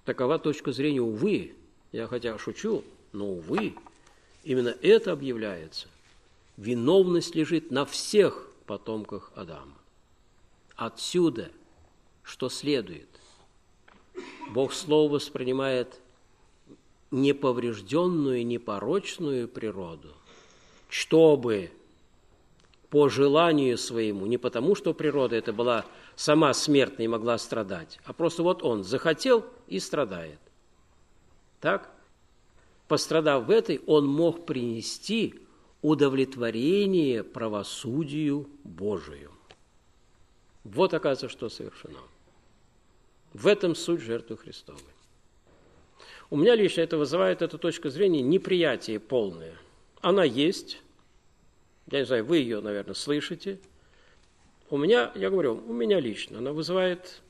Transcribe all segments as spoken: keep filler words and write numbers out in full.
Такова точка зрения, увы. Я хотя шучу, но, увы, именно это объявляется. Виновность лежит на всех потомках Адама. Отсюда, что следует? Бог Слово воспринимает неповрежденную, непорочную природу, чтобы по желанию своему, не потому, что природа это была сама смертная и могла страдать, а просто вот он захотел и страдает. Так? Пострадав в этой, он мог принести удовлетворение правосудию Божию. Вот, оказывается, что совершено. В этом суть жертвы Христовой. У меня лично это вызывает, эта точка зрения, неприятие полное. Она есть. Я не знаю, вы ее, наверное, слышите. У меня, я говорю, у меня лично она вызывает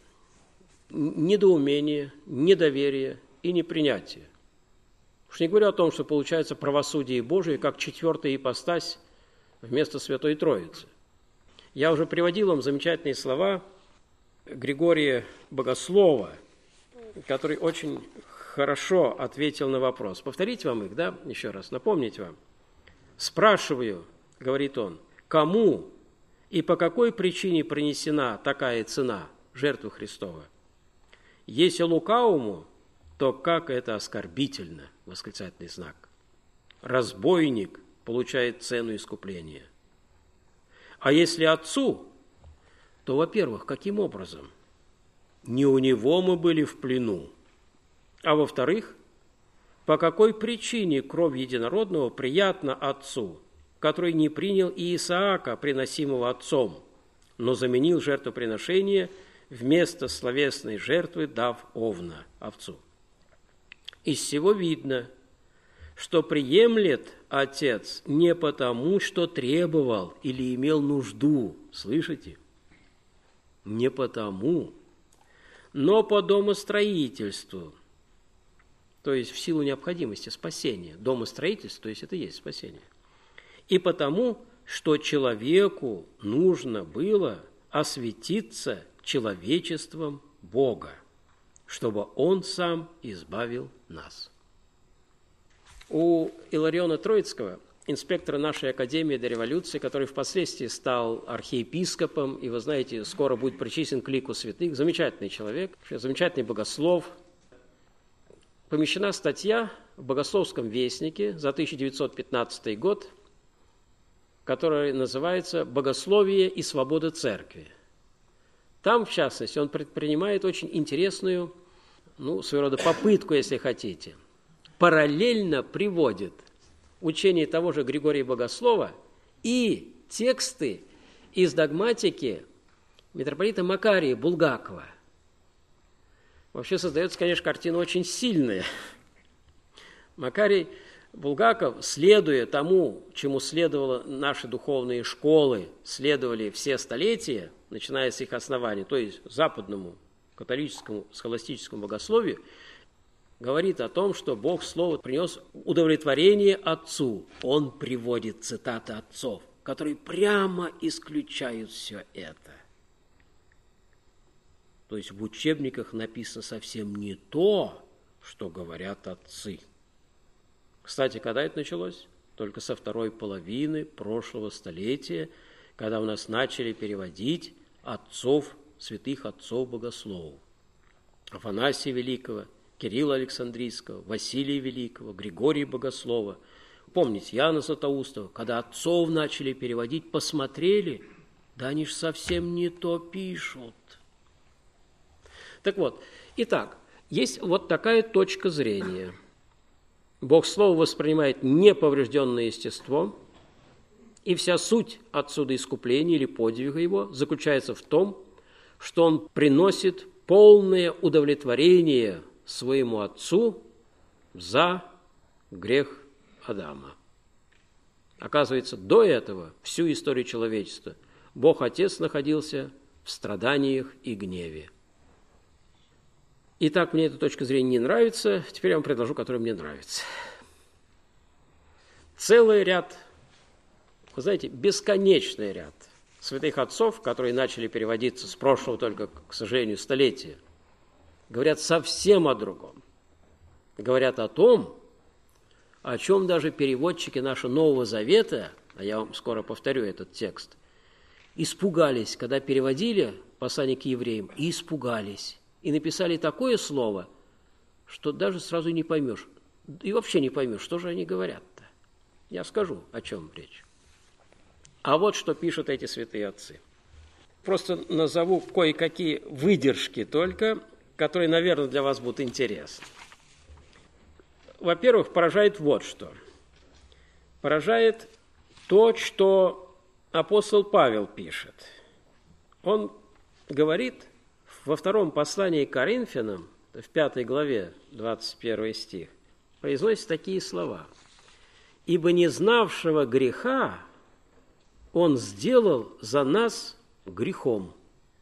недоумение, недоверие и непринятие. Уж не говорю о том, что получается правосудие Божие как четвертая ипостась вместо Святой Троицы. Я уже приводил вам замечательные слова Григория Богослова, который очень хорошо ответил на вопрос. Повторите вам их, да, еще раз, напомнить вам. «Спрашиваю, — говорит он, — кому и по какой причине принесена такая цена жертвы Христова? Если лукавому, то как это оскорбительно!» — восклицательный знак. «Разбойник получает цену искупления. А если отцу, то, во-первых, каким образом? Не у него мы были в плену. А во-вторых, по какой причине кровь единородного приятна отцу, который не принял и Исаака, приносимого отцом, но заменил жертвоприношение вместо словесной жертвы, дав овна, овцу? Из всего видно, что приемлет отец не потому, что требовал или имел нужду, слышите? Не потому, но по домостроительству, то есть в силу необходимости спасения. Домостроительство, то есть это и есть спасение. И потому, что человеку нужно было осветиться человечеством Бога, чтобы Он сам избавил нас. У Илариона Троицкого, инспектора нашей Академии до революции, который впоследствии стал архиепископом, и, вы знаете, скоро будет причислен к лику святых, замечательный человек, замечательный богослов, помещена статья в Богословском вестнике за тысяча девятьсот пятнадцатый год, которая называется «Богословие и свобода церкви». Там, в частности, он предпринимает очень интересную, ну, своего рода попытку, если хотите, параллельно приводит учение того же Григория Богослова и тексты из догматики митрополита Макария Булгакова. Вообще создается, конечно, картина очень сильная. Макарий Булгаков, следуя тому, чему следовало наши духовные школы, следовали все столетия, начиная с их основания, то есть западному католическому схоластическому богословию, говорит о том, что Бог Слово принес удовлетворение Отцу. Он приводит цитаты отцов, которые прямо исключают все это. То есть в учебниках написано совсем не то, что говорят отцы. Кстати, когда это началось? Только со второй половины прошлого столетия, когда у нас начали переводить отцов, святых отцов богословов. Афанасия Великого, Кирилла Александрийского, Василия Великого, Григория Богослова. Помните, Иоанна Златоустова, когда отцов начали переводить, посмотрели, да они ж совсем не то пишут. Так вот, итак, есть вот такая точка зрения. Бог Слово воспринимает неповрежденное естество, и вся суть отсюда искупления или подвига его заключается в том, что он приносит полное удовлетворение своему Отцу за грех Адама. Оказывается, до этого всю историю человечества Бог Отец находился в страданиях и гневе. Итак, мне эта точка зрения не нравится, теперь я вам предложу, которая мне нравится. Целый ряд, вы знаете, бесконечный ряд святых отцов, которые начали переводиться с прошлого только, к сожалению, столетия, говорят совсем о другом. Говорят о том, о чем даже переводчики нашего Нового Завета, а я вам скоро повторю этот текст, испугались, когда переводили послание к евреям, и испугались. И написали такое слово, что даже сразу не поймешь, и вообще не поймешь, что же они говорят-то. Я скажу, о чем речь. А вот что пишут эти святые отцы. Просто назову кое-какие выдержки только, которые, наверное, для вас будут интересны. Во-первых, поражает вот что. Поражает то, что апостол Павел пишет. Он говорит во втором послании к Коринфянам, в пятой главе, двадцать первый стих, произносит такие слова. «Ибо не знавшего греха он сделал за нас грехом».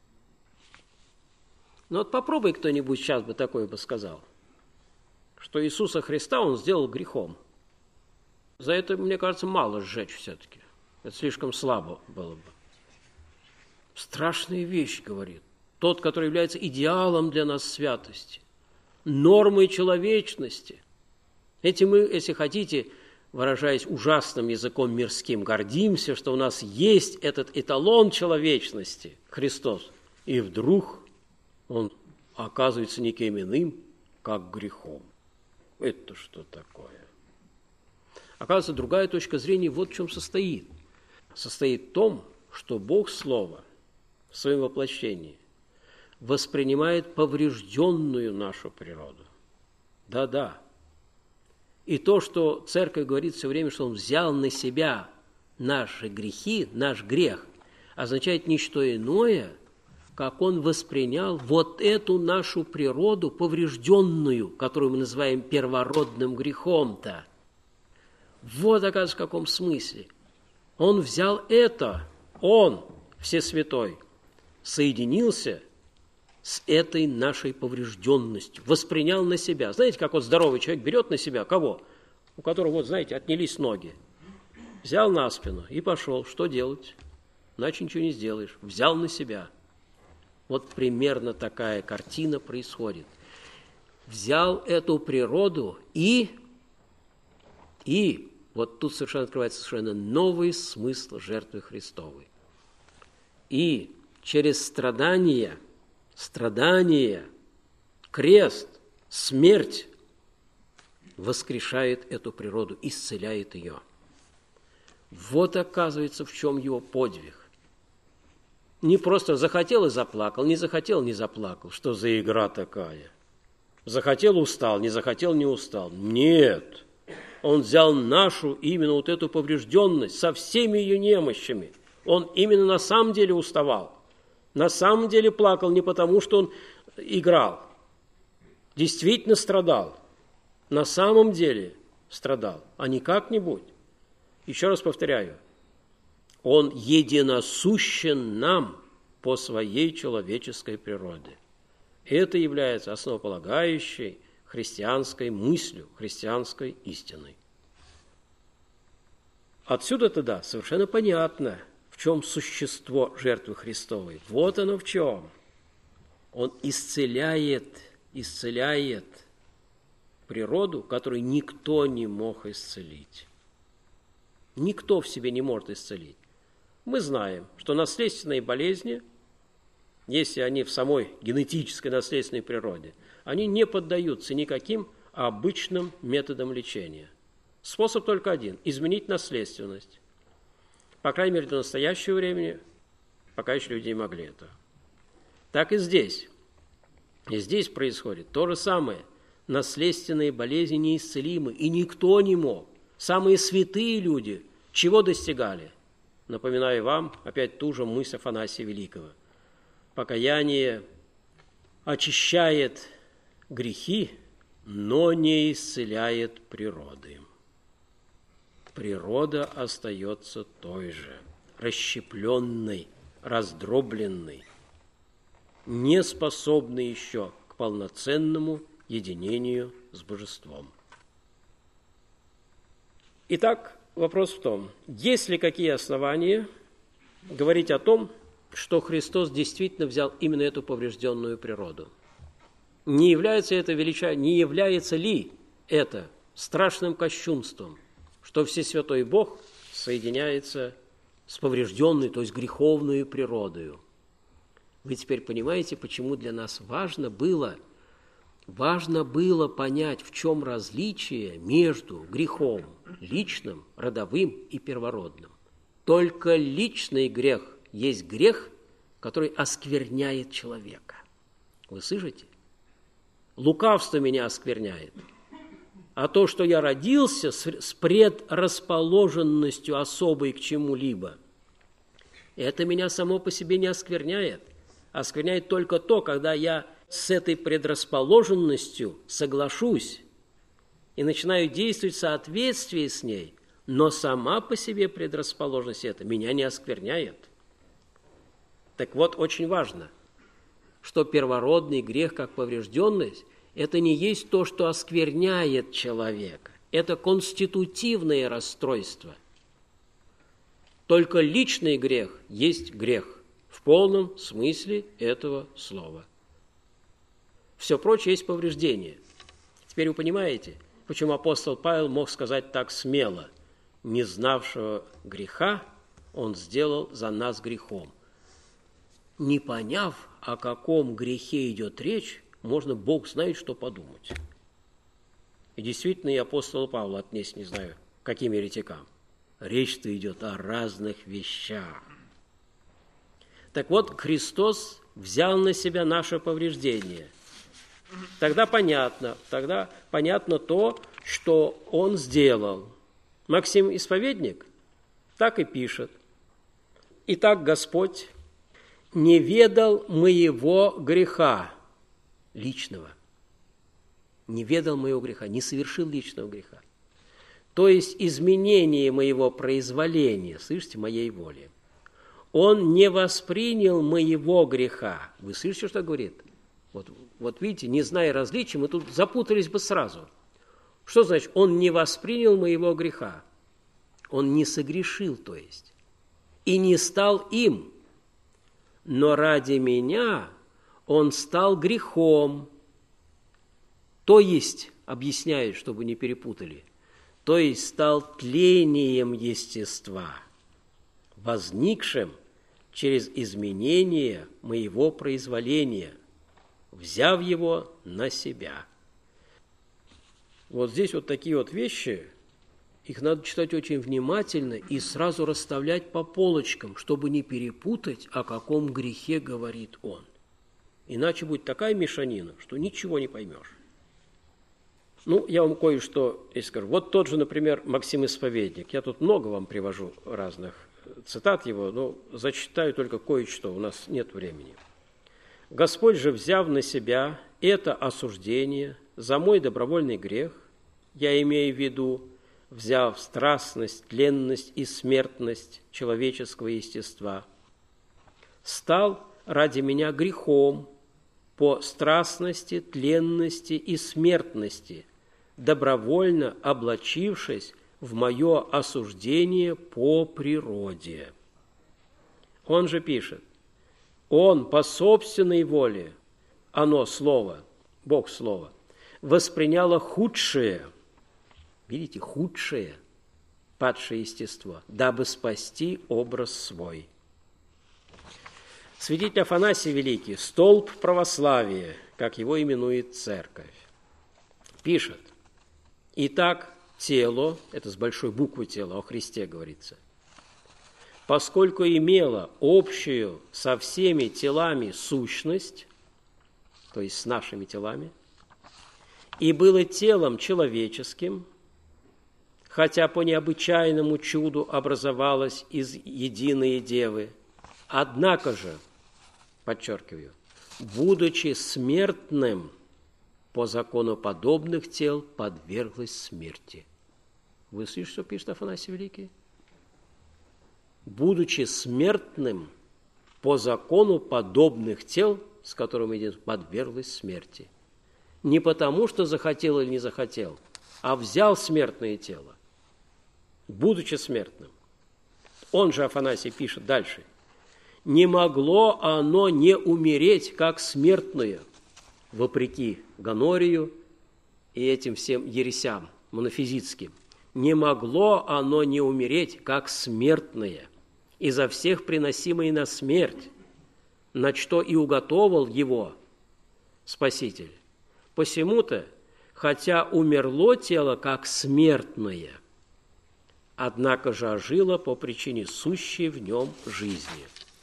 Ну вот попробуй кто-нибудь сейчас бы такое бы сказал, что Иисуса Христа он сделал грехом. За это, мне кажется, мало сжечь все-таки. Это слишком слабо было бы. Страшная вещь, говорит. Тот, который является идеалом для нас святости, нормой человечности. Этим мы, если хотите, выражаясь ужасным языком мирским, гордимся, что у нас есть этот эталон человечности, Христос. И вдруг он оказывается никем иным, как грехом. Это что такое? Оказывается, другая точка зрения вот в чем состоит. Состоит в том, что Бог Слово в своем воплощении воспринимает поврежденную нашу природу. Да-да. И то, что Церковь говорит все время, что Он взял на себя наши грехи, наш грех, означает не что иное, как Он воспринял вот эту нашу природу поврежденную, которую мы называем первородным грехом-то. Вот, оказывается, в каком смысле. Он взял это, Он, Всесвятой, соединился с этой нашей поврежденностью, воспринял на себя. Знаете, как вот здоровый человек берет на себя кого? У которого, вот, знаете, отнялись ноги. Взял на спину и пошел. Что делать? Иначе ничего не сделаешь. Взял на себя. Вот примерно такая картина происходит. Взял эту природу и, и вот тут совершенно открывается совершенно новый смысл жертвы Христовой. И через страдания, страдания, крест, смерть воскрешает эту природу, исцеляет ее. Вот оказывается, в чем его подвиг. Не просто захотел и заплакал, не захотел, не заплакал. Что за игра такая? Захотел, устал, не захотел, не устал. Нет, он взял нашу именно вот эту поврежденность со всеми ее немощами. Он именно на самом деле уставал. На самом деле плакал не потому, что он играл. Действительно страдал. На самом деле страдал, а не как-нибудь. Еще раз повторяю. Он единосущен нам по своей человеческой природе. Это является основополагающей христианской мыслью, христианской истиной. Отсюда-то, да, совершенно понятно, в чем существо жертвы Христовой. Вот оно в чем. Он исцеляет, исцеляет природу, которую никто не мог исцелить. Никто в себе не может исцелить. Мы знаем, что наследственные болезни, если они в самой генетической наследственной природе, они не поддаются никаким обычным методам лечения. Способ только один – изменить наследственность. По крайней мере, до настоящего времени пока еще люди не могли этого. Так и здесь. И здесь происходит то же самое. Наследственные болезни неисцелимы, и никто не мог. Самые святые люди чего достигали? Напоминаю вам опять ту же мысль Афанасия Великого. Покаяние очищает грехи, но не исцеляет природы. Природа остается той же, расщепленной, раздробленной, не способной еще к полноценному единению с Божеством. Итак, вопрос в том, есть ли какие основания говорить о том, что Христос действительно взял именно эту поврежденную природу? Не является это велича... не является ли это страшным кощунством, что Всесвятой Бог соединяется с поврежденной, то есть греховной природою? Вы теперь понимаете, почему для нас важно было, важно было понять, в чем различие между грехом личным, родовым и первородным. Только личный грех есть грех, который оскверняет человека. Вы слышите? Лукавство меня оскверняет. А то, что я родился с предрасположенностью особой к чему-либо, это меня само по себе не оскверняет. Оскверняет только то, когда я с этой предрасположенностью соглашусь и начинаю действовать в соответствии с ней, но сама по себе предрасположенность эта меня не оскверняет. Так вот, очень важно, что первородный грех, как поврежденность, это не есть то, что оскверняет человека. Это конститутивное расстройство. Только личный грех есть грех в полном смысле этого слова. Все прочее есть повреждение. Теперь вы понимаете, почему апостол Павел мог сказать так смело: «Не знавшего греха он сделал за нас грехом». Не поняв, о каком грехе идет речь, можно, Бог знает, что подумать. И действительно, и апостола Павла отнесть не знаю, каким еретикам. Речь-то идет о разных вещах. Так вот, Христос взял на себя наше повреждение. Тогда понятно, тогда понятно то, что Он сделал. Максим Исповедник так и пишет: «Итак, Господь не ведал моего греха личного». Не ведал моего греха, не совершил личного греха. То есть изменение моего произволения, слышите, моей воли. Он не воспринял моего греха. Вы слышите, что говорит? Вот, вот видите, не зная различий, мы тут запутались бы сразу. Что значит, он не воспринял моего греха? Он не согрешил, то есть, и не стал им. Но ради меня он стал грехом. То есть, объясняет, чтобы не перепутали, то есть стал тлением естества, возникшим через изменение моего произволения, взяв его на себя. Вот здесь вот такие вот вещи, их надо читать очень внимательно и сразу расставлять по полочкам, чтобы не перепутать, о каком грехе говорит он. Иначе будет такая мешанина, что ничего не поймешь. Ну, я вам кое-что скажу. Вот тот же, например, Максим Исповедник. Я тут много вам привожу разных цитат его, но зачитаю только кое-что, у нас нет времени. «Господь же, взяв на себя это осуждение за мой добровольный грех, я имею в виду, взяв страстность, тленность и смертность человеческого естества, стал ради меня грехом по страстности, тленности и смертности, добровольно облачившись в мое осуждение по природе». Он же пишет: «Он по собственной воле, оно, Слово, Бог Слово, восприняло худшее», видите, худшее, падшее естество, дабы спасти образ свой. Святитель Афанасий Великий, столб православия, как его именует церковь, пишет: «Итак, тело», это с большой буквы тело, о Христе говорится, «поскольку имело общую со всеми телами сущность», то есть с нашими телами, «и было телом человеческим, хотя по необычайному чуду образовалось из единой девы, однако же, подчеркиваю, будучи смертным, по закону подобных тел подверглась смерти». Вы слышите, что пишет Афанасий Великий? Будучи смертным, по закону подобных тел, с которыми идет, подверглась смерти. Не потому, что захотел или не захотел, а взял смертное тело, будучи смертным. Он же, Афанасий, пишет дальше: «Не могло оно не умереть, как смертное, вопреки Гонорию и этим всем ересям монофизитским, не могло оно не умереть, как смертное, изо всех приносимое на смерть, на что и уготовал его Спаситель. Посему-то, хотя умерло тело, как смертное, однако же ожило по причине сущей в нем жизни.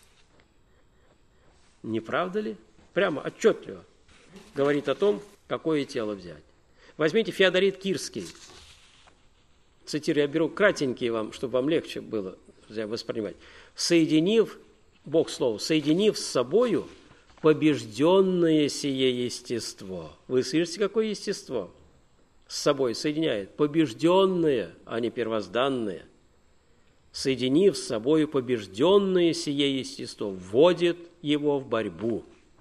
Не правда ли? Прямо отчетливо говорит о том, какое тело взять. Возьмите Феодорит Кирский. Цитирую, я беру кратенькие вам, чтобы вам легче было воспринимать. Соединив, Бог слово, соединив с собою побежденное сие естество. Вы слышите, какое естество? С собой соединяет. Побежденное, а не первозданное. Соединив с собой побежденное сие естество, вводит его в борьбу.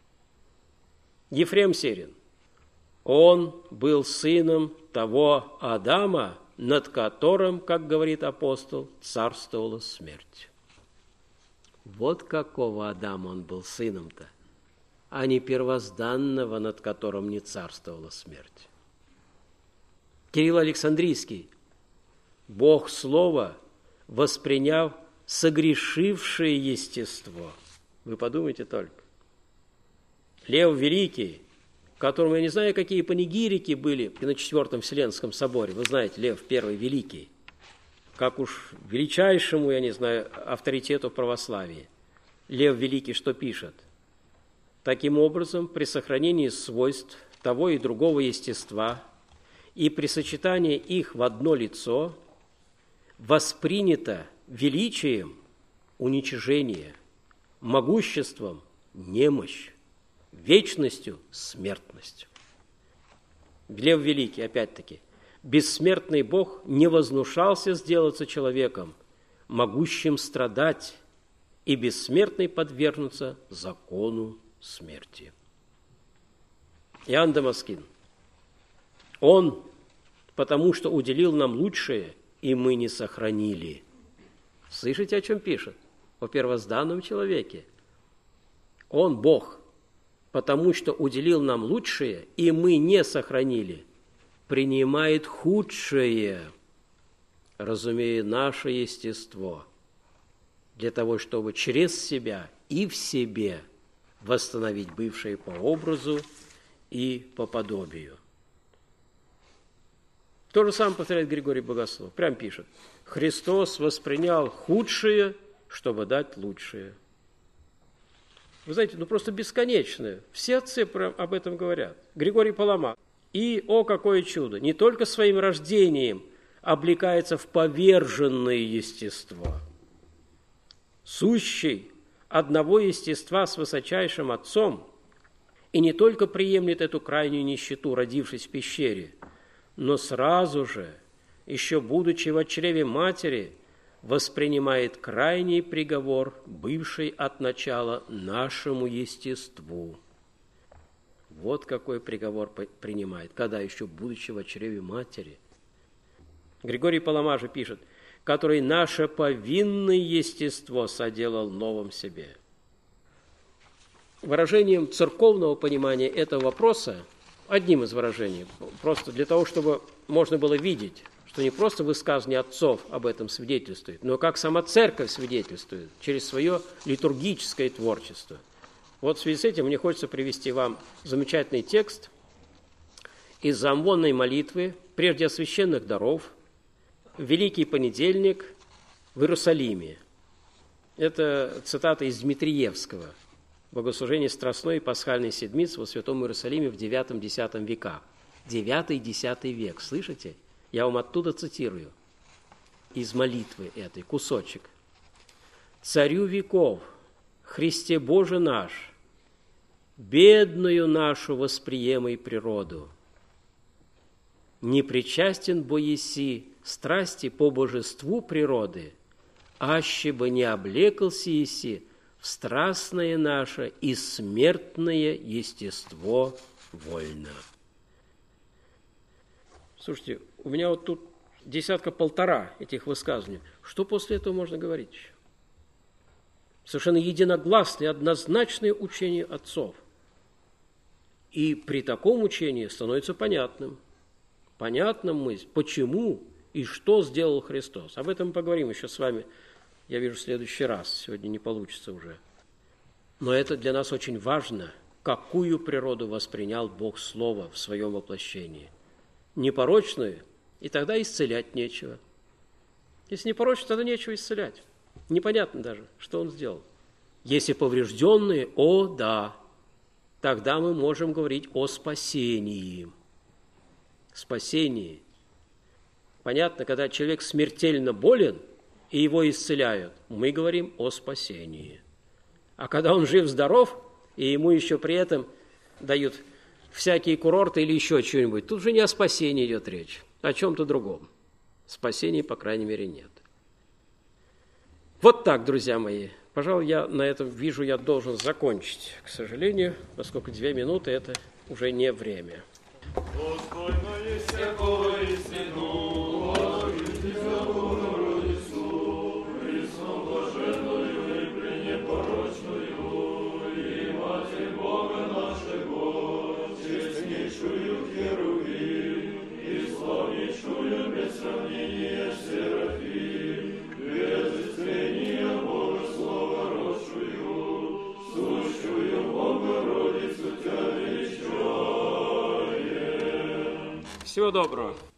Ефрем Сирин. Он был сыном того Адама, над которым, как говорит апостол, царствовала смерть. Вот какого Адама он был сыном-то, а не первозданного, над которым не царствовала смерть. Кирилл Александрийский. Бог Слова, восприняв согрешившее естество. Вы подумайте только. Лев Великий, которому я не знаю, какие панигирики были на Четвертом Вселенском соборе. Вы знаете, Лев Первый Великий, как уж величайшему, я не знаю, авторитету в православии. Лев Великий что пишет? Таким образом, при сохранении свойств того и другого естества и при сочетании их в одно лицо воспринято величием уничижение, могуществом немощь, вечностью смертность. Лев Великий, опять-таки, бессмертный Бог не вознушался сделаться человеком, могущим страдать, и бессмертный подвергнуться закону смерти. Иоанн Дамаскин. Он, потому что уделил нам лучшее, и мы не сохранили. Слышите, о чем пишет? О первозданном человеке. Он, Бог, потому что уделил нам лучшее, и мы не сохранили, принимает худшее, разумея наше естество, для того, чтобы через себя и в себе восстановить бывшее по образу и по подобию. То же самое повторяет Григорий Богослов. Прям пишет. Христос воспринял худшее, чтобы дать лучшее. Вы знаете, ну просто бесконечное. Все отцы об этом говорят. Григорий Палама. И, о, какое чудо, не только своим рождением облекается в поверженное естество. Сущий одного естества с высочайшим Отцом и не только приемлет эту крайнюю нищету, родившись в пещере, но сразу же, еще будучи в чреве матери, воспринимает крайний приговор, бывший от начала нашему естеству. Вот какой приговор принимает, когда еще будучи в чреве матери. Григорий Палама же пишет, который наше повинное естество соделал новым себе. Выражением церковного понимания этого вопроса, одним из выражений, просто для того, чтобы можно было видеть, что не просто высказывание отцов об этом свидетельствует, но как сама церковь свидетельствует через свое литургическое творчество. Вот в связи с этим мне хочется привести вам замечательный текст из замвонной молитвы, прежде священных даров, в Великий понедельник в Иерусалиме. Это цитата из Дмитриевского, богослужение Страстной и Пасхальной Седмицы во Святом Иерусалиме в девятом-десятом веках. девятый-десятый век, слышите? Я вам оттуда цитирую, из молитвы этой, кусочек. «Царю веков, Христе Боже наш, бедную нашу восприемой природу, не причастен бо еси страсти по божеству природы, аще бы не облекался еси в страстное наше и смертное естество вольно». Слушайте, у меня вот тут десятка-полтора этих высказываний. Что после этого можно говорить еще? Совершенно единогласное, однозначное учение отцов. И при таком учении становится понятным. Понятным мысль, почему и что сделал Христос. Об этом поговорим еще с вами, я вижу, в следующий раз. Сегодня не получится уже. Но это для нас очень важно, какую природу воспринял Бог Слово в своем воплощении. Непорочную, и тогда исцелять нечего. Если непорочно, тогда нечего исцелять. Непонятно даже, что Он сделал. Если поврежденные, о, да, тогда мы можем говорить о спасении. Спасении. Понятно, когда человек смертельно болен, и его исцеляют, мы говорим о спасении. А когда он жив-здоров, и ему еще при этом дают всякие курорты или еще что-нибудь, тут же не о спасении идет речь, а о чем-то другом. Спасения, по крайней мере, нет. Вот так, друзья мои. Пожалуй, я на этом вижу, я должен закончить, к сожалению, поскольку две минуты – это уже не время. Всего доброго.